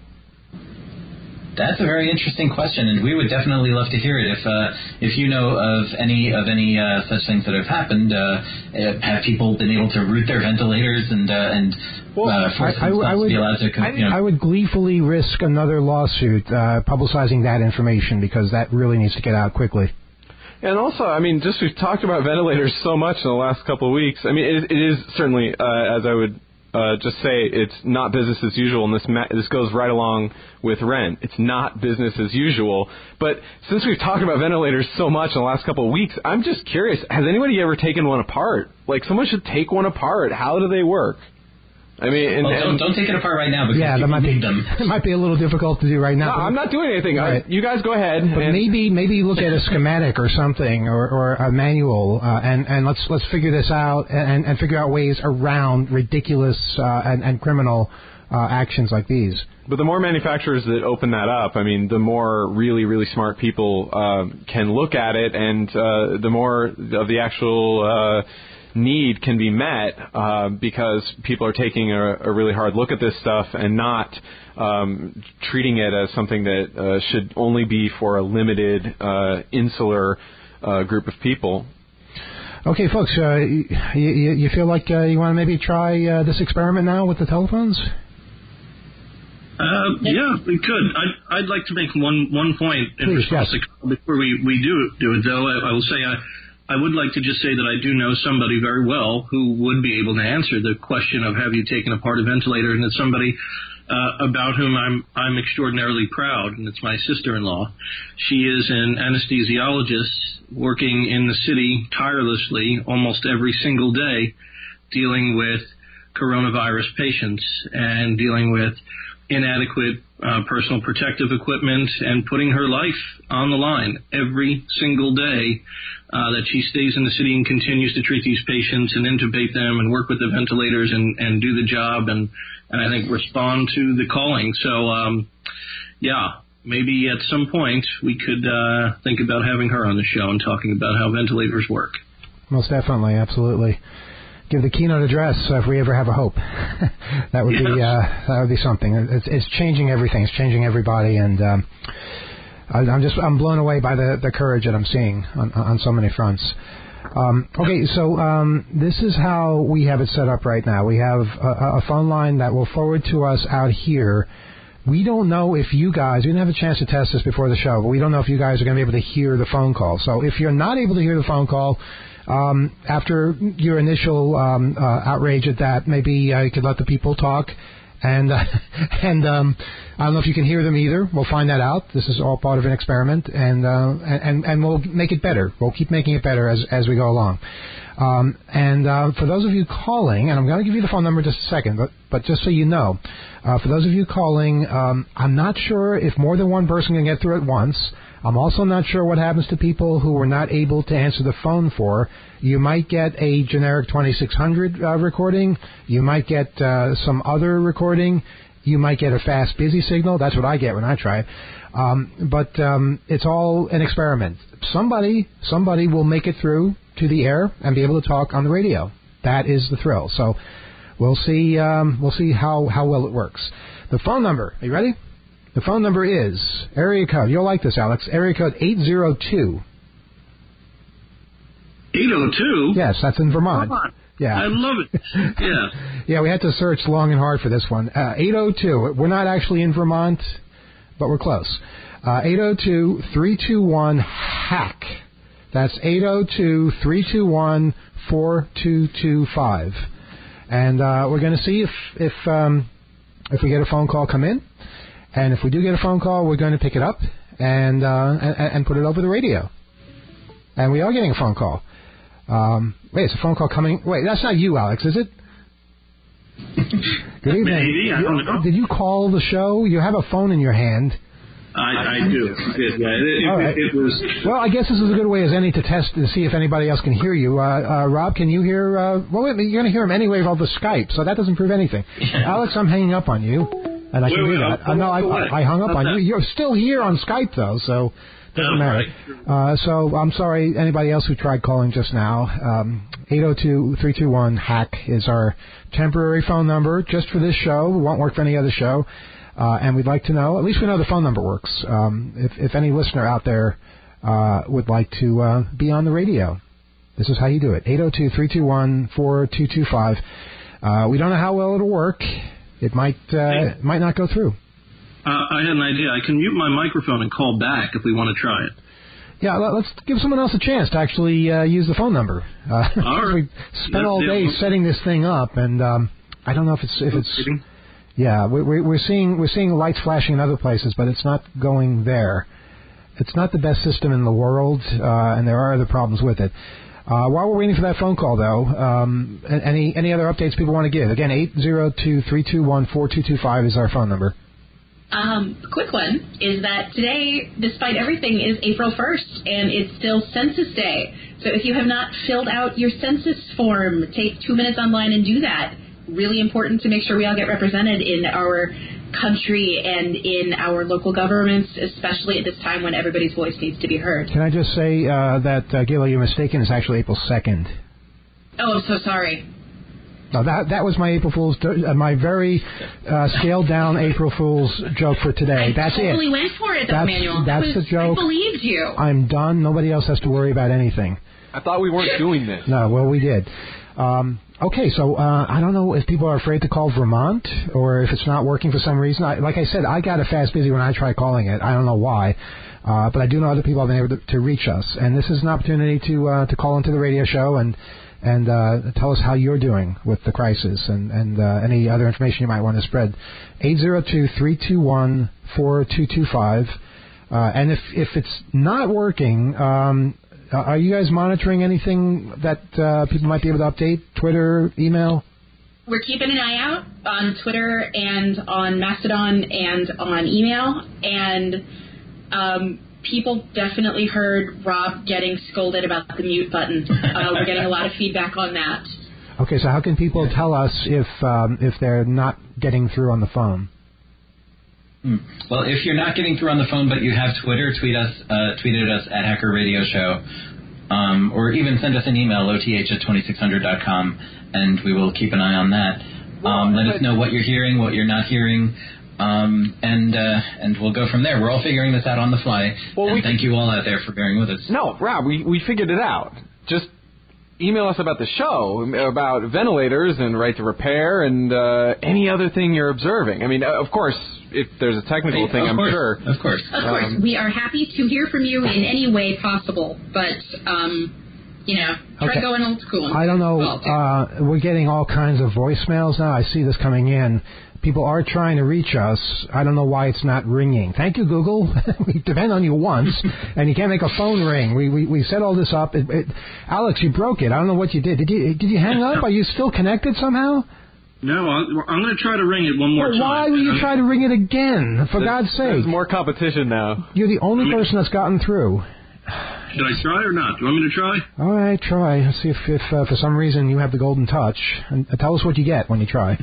That's a very interesting question, and we would definitely love to hear it. If uh, if you know of any of any uh, such things that have happened, uh, have people been able to route their ventilators and uh, and well, uh, force I, themselves I would, to be allowed to? Com- I, you know. I would gleefully risk another lawsuit uh, publicizing that information because that really needs to get out quickly. And also, I mean, just we've talked about ventilators so much in the last couple of weeks. I mean, it, it is certainly, uh, as I would uh, just say, it's not business as usual, and this ma- this goes right along with rent. It's not business as usual. But since we've talked about ventilators so much in the last couple of weeks, I'm just curious, has anybody ever taken one apart? Like, someone should take one apart. How do they work? I mean, and, well, don't, and, don't take it apart right now because yeah, that might be them. It might be a little difficult to do right now. No, I'm not doing anything. Right. I, you guys go ahead. But and, maybe maybe look at a schematic or something or, or a manual uh, and and let's let's figure this out and, and figure out ways around ridiculous uh, and, and criminal uh, actions like these. But the more manufacturers that open that up, I mean, the more really, really smart people uh, can look at it, and uh, the more of the actual uh, need can be met uh, because people are taking a, a really hard look at this stuff and not um, treating it as something that uh, should only be for a limited, uh, insular uh, group of people. Okay, folks, uh, you, you, you feel like uh, you want to maybe try uh, this experiment now with the telephones? Uh, yeah, we could. I'd, I'd like to make one one point in Please, response yes. to before we, we do do it, though. I, I will say I, I would like to just say that I do know somebody very well who would be able to answer the question of have you taken apart a ventilator, and it's somebody uh, about whom I'm I'm extraordinarily proud, and it's my sister-in-law. She is an anesthesiologist working in the city tirelessly almost every single day, dealing with coronavirus patients and dealing with inadequate uh, personal protective equipment and putting her life on the line every single day uh, that she stays in the city and continues to treat these patients and intubate them and work with the ventilators and, and do the job and, and I think respond to the calling. So, um, yeah, maybe at some point we could uh, think about having her on the show and talking about how ventilators work. Most definitely, absolutely. Give the keynote address uh, if we ever have a hope. that would yes. be uh, that would be something. It's, it's changing everything. It's changing everybody, and um, I, I'm just I'm blown away by the, the courage that I'm seeing on, on so many fronts. Um, okay, so um, this is how we have it set up right now. We have a, a phone line that will forward to us out here. We don't know if you guys, we didn't have a chance to test this before the show, but we don't know if you guys are going to be able to hear the phone call. So if you're not able to hear the phone call, Um, after your initial um, uh, outrage at that, maybe uh, you could let the people talk. And uh, and um, I don't know if you can hear them either. We'll find that out. This is all part of an experiment, and uh, and and we'll make it better. We'll keep making it better as as we go along. Um, and uh, for those of you calling, and I'm going to give you the phone number in just a second, but but just so you know, uh, for those of you calling, um, I'm not sure if more than one person can get through at once. I'm also not sure what happens to people who were not able to answer the phone for. You might get a generic twenty-six hundred uh, recording. You might get uh, some other recording. You might get a fast, busy signal. That's what I get when I try it. Um, but um, it's all an experiment. Somebody, somebody will make it through to the air and be able to talk on the radio. That is the thrill. So we'll see. Um, we'll see how, how well it works. The phone number. Are you ready? The phone number is area code. You'll like this, Alex. Area code eight zero two. eight oh two? Yes, that's in Vermont. Vermont. Yeah. I love it. Yeah. Yeah, we had to search long and hard for this one. Uh, eight oh two. We're not actually in Vermont, but we're close. Uh, eight oh two, three two one, HACK. That's eight oh two, three two one, four two two five. And uh, we're going to see if if um, if we get a phone call come in. And if we do get a phone call, we're going to pick it up and, uh, and and put it over the radio. And we are getting a phone call. Um, wait, it's a phone call coming. Wait, that's not you, Alex, is it? Good evening. Maybe, I don't know. Did you call the show? You have a phone in your hand. I, I do. I did, yeah. It, it, All right. it, it was. Well, I guess this is as good a way as any to test to see if anybody else can hear you. Uh, uh, Rob, can you hear? Uh, well, wait, you're going to hear him anyway over Skype, so that doesn't prove anything. Alex, I'm hanging up on you, and I Wait, can wait, do that. I'll Uh, no, I, I, I hung up How's on that? you. You're still here on Skype, though, so doesn't Oh, matter. right. Uh, so I'm sorry, anybody else who tried calling just now. Um, eight oh two, three two one, HACK is our temporary phone number just for this show. It won't work for any other show. Uh, and we'd like to know, at least we know the phone number works. Um, if, if any listener out there uh, would like to uh, be on the radio, this is how you do it. eight oh two, three two one, four two two five. Uh, we don't know how well it'll work. It might uh, might not go through. Uh, I had an idea. I can mute my microphone and call back if we want to try it. Yeah, let, let's give someone else a chance to actually uh, use the phone number. Uh, All right. We spent all day setting this thing up, and um, I don't know if it's if it's. Yeah, we, we, we're seeing we're seeing lights flashing in other places, but it's not going there. It's not the best system in the world, uh, and there are other problems with it. Uh, while we're waiting for that phone call, though, um, any any other updates people want to give? Again, eight zero two, three two one, four two two five is our phone number. Um, quick one is that today, despite everything, is April first, and it's still Census Day. So if you have not filled out your census form, take two minutes online and do that. Really important to make sure we all get represented in our country and in our local governments, especially at this time when everybody's voice needs to be heard. Can I just say uh, that, uh, Gila, you're mistaken. It's actually April second. Oh, I'm so sorry. No, that that was my April Fool's, uh, my very uh, scaled down April Fool's joke for today. I That's totally it. went for it, though, That's, Manuel. that's I was, the joke. I believed you. I'm done. Nobody else has to worry about anything. I thought we weren't doing this. No, well, we did. Um, okay, so uh, I don't know if people are afraid to call Vermont or if it's not working for some reason. I, like I said, I got a fast busy when I tried calling it. I don't know why. Uh, but I do know other people have been able to, to reach us. And this is an opportunity to uh, to call into the radio show and and uh, tell us how you're doing with the crisis and, and uh, any other information you might want to spread. eight zero two, three two one, four two two five. Uh, and if, if it's not working, um, are you guys monitoring anything that uh, people might be able to update? Twitter, email? We're keeping an eye out on Twitter and on Mastodon and on email. And um, people definitely heard Rob getting scolded about the mute button. Uh, we're getting a lot of feedback on that. Okay, so how can people tell us if um, if they're not getting through on the phone? Hmm. Well, if you're not getting through on the phone, but you have Twitter, tweet us, uh, tweet at us at Hacker Radio Show, um, or even send us an email, O T H at twenty-six hundred dot com, and we will keep an eye on that. Um, let us know what you're hearing, what you're not hearing, um, and uh, and we'll go from there. We're all figuring this out on the fly, Well, and we thank you all out there for bearing with us. No, Rob, we, we figured it out. Just email us about the show, about ventilators and right to repair and uh, any other thing you're observing. I mean, uh, of course, if there's a technical Right, thing, of I'm course, sure. Of course. Of course, Um, we are happy to hear from you in any way possible, but, um, you know, try Okay. going old school. I don't know. Well, too. Uh, we're getting all kinds of voicemails now. I see this coming in. People are trying to reach us. I don't know why it's not ringing. Thank you, Google. We depend on you once, and you can't make a phone ring. We we, we set all this up. It, it, Alex, you broke it. I don't know what you did. Did you did you hang up? Are you still connected somehow? No, I'm, I'm going to try to ring it one more Well, time. why will you try to ring it again? For there's, God's sake! There's more competition now. You're the only person that's gotten through. Should I try or not? Do you want me to try? All right, try. Let's see if, if uh, for some reason you have the golden touch. And uh, tell us what you get when you try.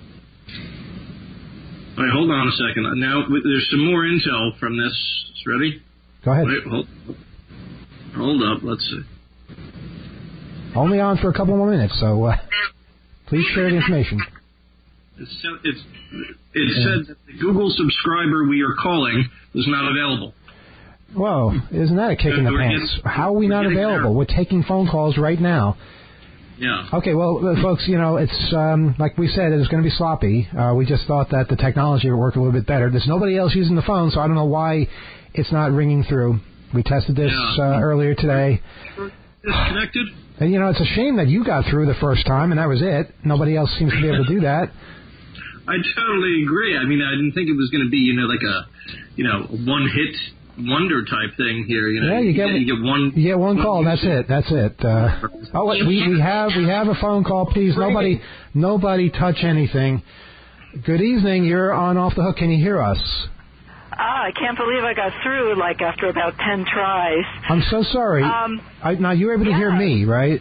All right, hold on a second. Now, there's some more intel from this. Ready? Go ahead. Wait, hold, hold up. Let's see. Only on for a couple more minutes, so uh, please share the information. It's, it's, it said that the Google subscriber we are calling is not available. Whoa, isn't that a kick in the We're pants? getting- How are we not we're getting available? there. We're taking phone calls right now. Yeah. Okay, well, uh, folks, you know, it's um, like we said, it's going to be sloppy. Uh, we just thought that the technology would work a little bit better. There's nobody else using the phone, so I don't know why it's not ringing through. We tested this Yeah. uh, earlier today. Disconnected? And, you know, it's a shame that you got through the first time, and that was it. Nobody else seems to be able to do that. I totally agree. I mean, I didn't think it was going to be, you know, like a, you know, one-hit wonder type thing here. You know, Yeah, you get, you get one. You get one call. That's it. That's it. Uh, oh, wait, we we have we have a phone call. Please, nobody nobody touch anything. Good evening. You're on Off the Hook. Can you hear us? Ah, I can't believe I got through, like, after about ten tries. I'm so sorry. Um, I, now, you were able to yeah. hear me, right?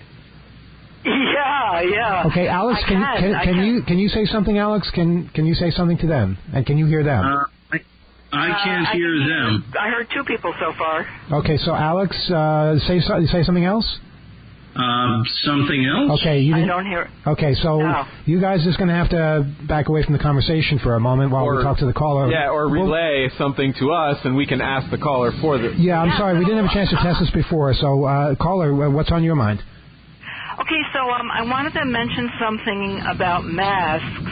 Yeah, yeah. Okay, Alex, I can, can, can, I can, can. you can you say something, Alex? Can can you say something to them? And can you hear them? Uh, I, I can't uh, hear I them. I heard two people so far. Okay, so Alex, uh, say so, say something else. Um, something else? Okay, you I didn't, don't hear. Okay, so No. you guys just going to have to back away from the conversation for a moment while Or- we talk to the caller. Yeah, or We'll- relay something to us, and we can ask the caller for the. Yeah, I'm Yeah, sorry, we so, didn't have a chance to test this before. So, uh, caller, what's on your mind? Okay, so um, I wanted to mention something about masks.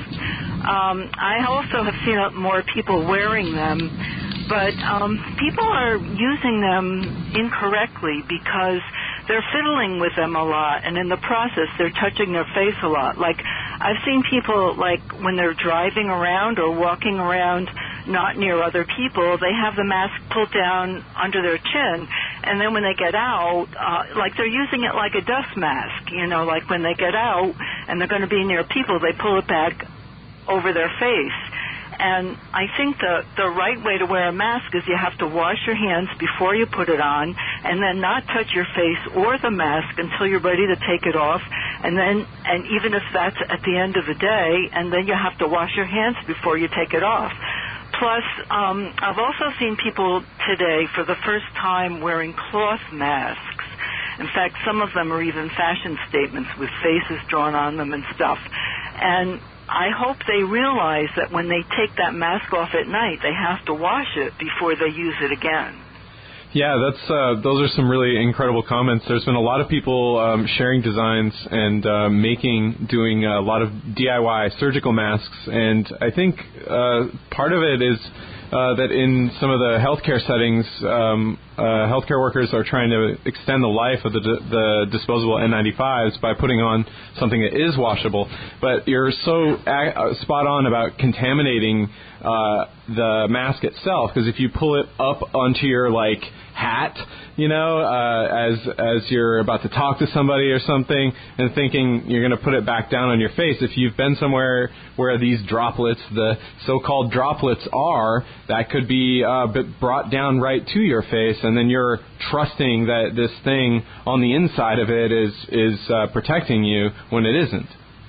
Um, I also have seen uh, more people wearing them, but um, people are using them incorrectly because they're fiddling with them a lot, and in the process, they're touching their face a lot. Like, I've seen people, like, when they're driving around or walking around not near other people, they have the mask pulled down under their chin, and then when they get out, uh, like, they're using it like a dust mask, you know, like when they get out and they're going to be near people, they pull it back over their face. And I think the the right way to wear a mask is you have to wash your hands before you put it on, and then not touch your face or the mask until you're ready to take it off. And then, and even if that's at the end of the day, and then you have to wash your hands before you take it off. Plus, um, I've also seen people today for the first time wearing cloth masks. In fact, some of them are even fashion statements with faces drawn on them and stuff. And I hope they realize that when they take that mask off at night, they have to wash it before they use it again. Yeah, that's uh, those are some really incredible comments. There's been a lot of people um, sharing designs and uh, making, doing a lot of D I Y surgical masks, and I think uh, part of it is uh, that in some of the healthcare settings, um, uh, healthcare workers are trying to extend the life of the the disposable N ninety-fives by putting on something that is washable. But you're so a- spot on about contaminating uh, the mask itself, because if you pull it up onto your like hat, you know, uh, as as you're about to talk to somebody or something, and thinking you're going to put it back down on your face, if you've been somewhere where these droplets, the so-called droplets are, that could be uh, brought down right to your face, and then you're trusting that this thing on the inside of it is is uh, protecting you when it isn't.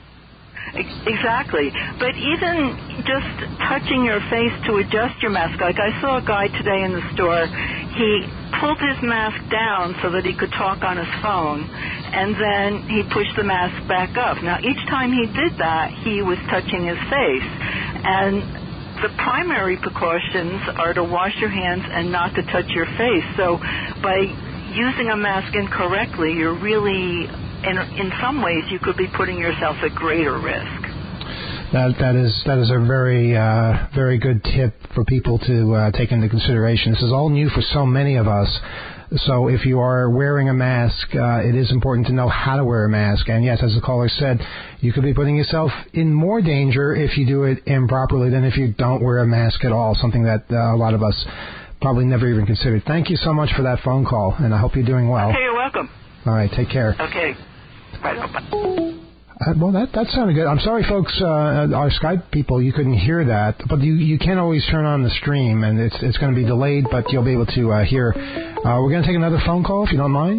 Exactly. But even just touching your face to adjust your mask, like I saw a guy today in the store, he pulled his mask down so that he could talk on his phone, and then he pushed the mask back up. Now, each time he did that, he was touching his face. And the primary precautions are to wash your hands and not to touch your face. So by using a mask incorrectly, you're really, in, in some ways, you could be putting yourself at greater risk. That that is that is a very uh, very good tip for people to uh, take into consideration. This is all new for so many of us. So if you are wearing a mask, uh, it is important to know how to wear a mask. And yes, as the caller said, you could be putting yourself in more danger if you do it improperly than if you don't wear a mask at all, something that uh, a lot of us probably never even considered. Thank you so much for that phone call, and I hope you're doing well. Okay, you're welcome. All right, take care. Okay. Bye. Bye. Uh, well, that that sounded good. I'm sorry, folks, uh, our Skype people, you couldn't hear that, but you you can always turn on the stream, and it's it's going to be delayed, but you'll be able to uh, hear. Uh, we're going to take another phone call, if you don't mind.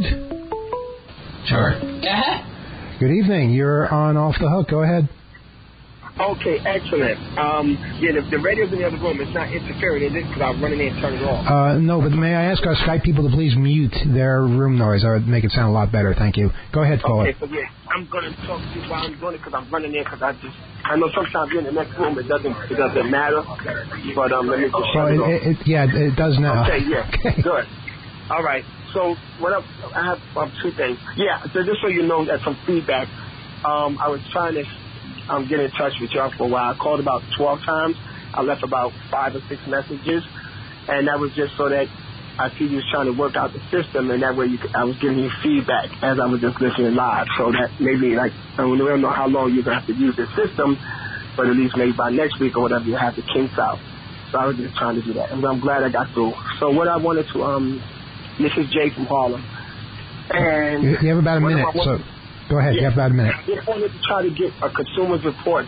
Sure. Good evening. You're on Off the Hook. Go ahead. Okay, excellent. Um, yeah, the, the radio's in the other room. It's not interfering, is it? Because I'm running in and turn it off. Uh, no, but may I ask our Skype people to please mute their room noise? That would make it sound a lot better. Thank you. Go ahead, caller. Okay, so yeah, I'm going to talk to you while I'm doing it because I'm running in because I just, I know sometimes you're in the next room, it doesn't, it doesn't matter. But um, let me just shut Well, it, it, off. it, yeah, it does now. Okay, yeah, Okay. good. All right, so what up, I have um, two things. Yeah, so just so you know that some feedback, um, I was trying to um, get in touch with y'all for a while. I called about twelve times. I left about five or six messages, and that was just so that I see you was trying to work out the system, and that way you could, I was giving you feedback as I was just listening live, so that maybe, like, I don't know how long you're going to have to use the system, but at least maybe by next week or whatever, you have the kinks out. So I was just trying to do that, and I'm glad I got through. So what I wanted to, um, this is Jay from Harlem. And You, you have about a minute, so go ahead. Yeah, you have about a minute. I just wanted to try to get a consumer's report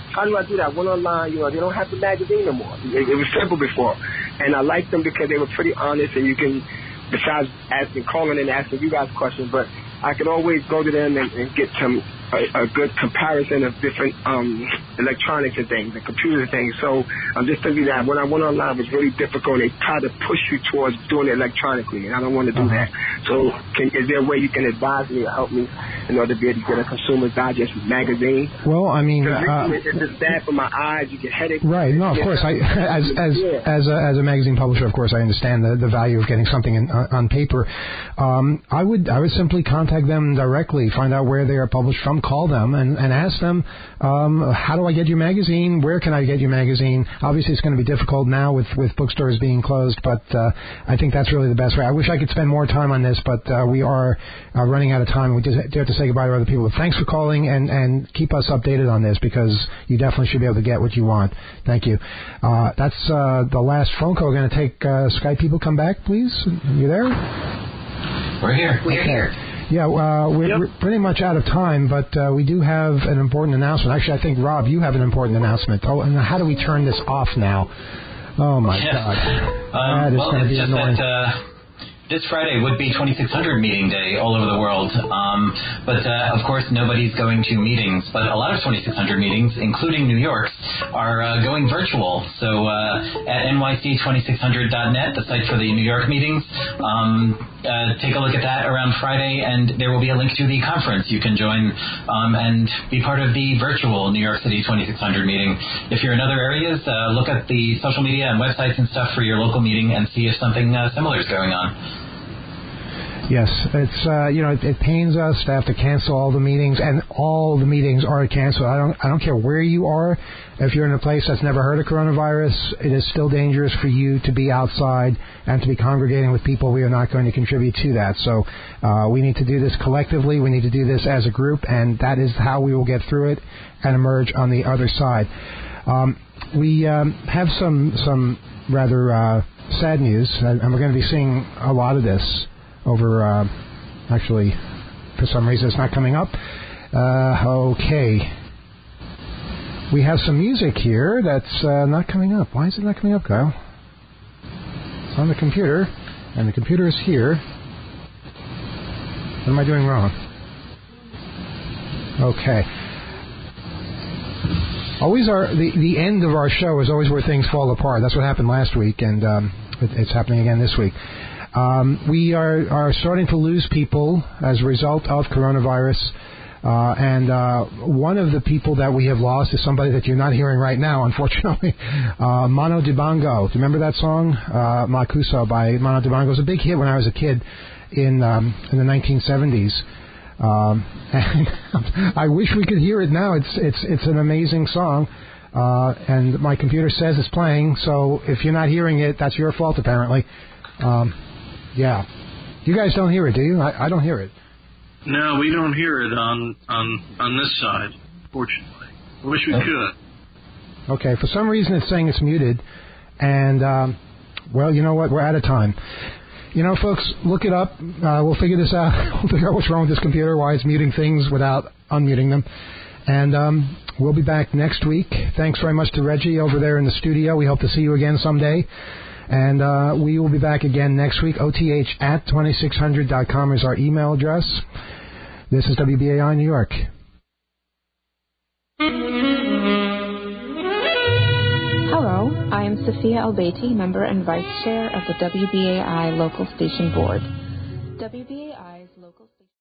How do I do that? Went online, you know, they don't have the magazine no more. It, it was simple before. And I liked them because they were pretty honest, and you can, besides asking, calling and asking you guys questions, but I could always go to them and, and get some a, a good comparison of different um, electronics and things, and computers and things. So I'm just thinking that when I went online, it was really difficult. They try to push you towards doing it electronically, and I don't want to do uh-huh. that. So can, is there a way you can advise me or help me in order to be able to get a Consumer's Digest magazine? Well, I mean, uh, uh, it's just bad for my eyes. You get headaches. Right. No, of yeah. course. I, as as yeah. as a, as a magazine publisher, of course, I understand the, the value of getting something in, uh, on paper. Um, I would I would simply contact them directly, find out where they are published from, call them, and, and ask them, um, how do I get your magazine? Where can I get your magazine? Obviously, it's going to be difficult now with, with bookstores being closed, but uh, I think that's really the best way. I wish I could spend more time on this, but uh, we are uh, running out of time. We just have to say goodbye to other people. But thanks for calling, and, and keep us updated on this, because you definitely should be able to get what you want. Thank you. Uh, that's uh, the last phone call. We're going to take uh, Skype people. Come back, please. You there? We're here. We're okay. here. Yeah, uh, we're, yep. we're pretty much out of time, but uh, we do have an important announcement. Actually, I think, Rob, you have an important announcement. Oh, and how do we turn this off now? Oh, my yes. God. Um, that is well, going to it's be just annoying. that uh, this Friday would be twenty-six hundred meeting day all over the world. Um, but, uh, of course, nobody's going to meetings. But a lot of twenty-six hundred meetings, including New York's, are uh, going virtual. So uh, at N Y C twenty-six hundred dot net, the site for the New York meetings, um, uh, take a look at that around Friday, and there will be a link to the conference. You can join um, and be part of the virtual New York City twenty-six hundred meeting. If you're in other areas, uh, look at the social media and websites and stuff for your local meeting and see if something uh, similar is going on. Yes, it's uh, you know it, it pains us to have to cancel all the meetings, and all the meetings are canceled. I don't I don't care where you are. If you're in a place that's never heard of coronavirus, it is still dangerous for you to be outside and to be congregating with people. We are not going to contribute to that. So uh, we need to do this collectively. We need to do this as a group, and that is how we will get through it and emerge on the other side. Um, we um, have some some rather uh, sad news, and we're going to be seeing a lot of this over, uh, actually, for some reason it's not coming up. Uh, okay. We have some music here that's uh, not coming up. Why is it not coming up, Kyle? It's on the computer, and the computer is here. What am I doing wrong? Okay. Always our the, the end of our show is always where things fall apart. That's what happened last week, and um, it, it's happening again this week. Um, we are, are starting to lose people as a result of coronavirus, uh, and uh, one of the people that we have lost is somebody that you're not hearing right now, unfortunately, uh, Mano Dibango. Do you remember that song, uh, Makuso by Mano Dibango? It was a big hit when I was a kid in um, in the nineteen seventies. Um, and I wish we could hear it now. It's it's it's an amazing song, uh, and my computer says it's playing. So if you're not hearing it, that's your fault, apparently. Um, Yeah. You guys don't hear it, do you? I, I don't hear it. No, we don't hear it on on, on this side, fortunately. I wish we could. Okay, for some reason it's saying it's muted, and, um, well, you know what? We're out of time. You know, folks, look it up. Uh, we'll figure this out. We'll figure out what's wrong with this computer, why it's muting things without unmuting them. And um, we'll be back next week. Thanks very much to Reggie over there in the studio. We hope to see you again someday. And uh, we will be back again next week. O T H at twenty-six hundred dot com is our email address. This is W B A I New York. Hello, I am Sophia Albaty, member and vice chair of the W B A I Local Station Board. W B A